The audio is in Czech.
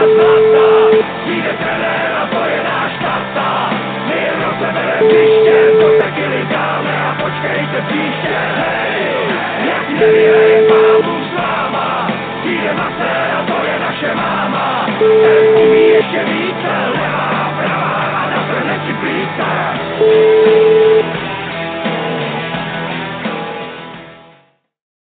zlata. Přijde trenér a to je náš tata. My jen rozebere příště, co tekily dáme a počkejte příště. Hej, jak nevyhej, Pán Bůh s náma. Přijde masér a to je naše máma.